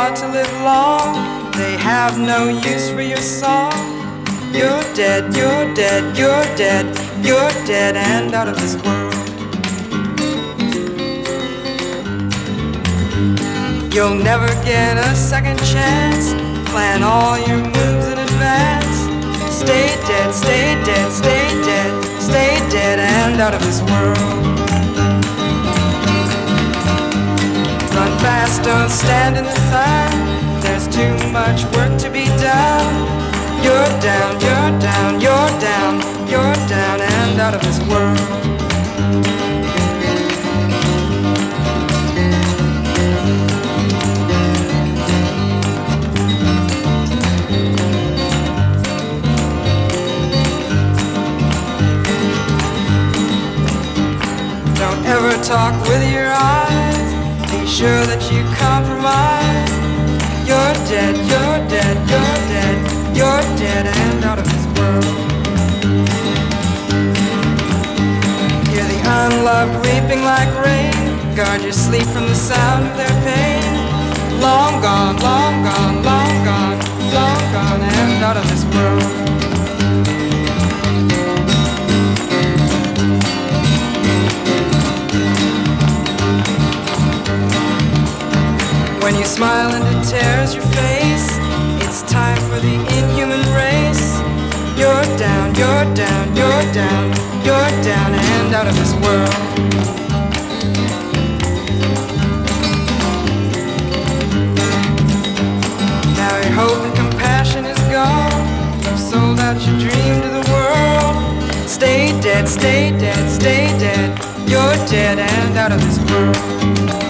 hard to live long. They have no use for your song. You're dead, you're dead, you're dead, you're dead and out of this world. You'll never get a second chance. Plan all your moves in advance. Stay dead, stay dead, stay dead, stay dead and out of this world. Run fast, don't stand in the sun. There's too much work to be done. You're down, you're down, you're down, you're down and out of this world. Don't ever talk with your eyes. Be sure that you compromise. You're dead, you're dead, you're dead, you're dead and out of this world. Hear the unloved weeping like rain. Guard your sleep from the sound of their pain. Long gone, long gone, long gone, long gone and out of this world. When you smile and it tears your face, it's time for the inhuman race. You're down, you're down, you're down, you're down and out of this world. Now your hope and compassion is gone. You've sold out your dream to the world. Stay dead, stay dead, stay dead. You're dead and out of this world.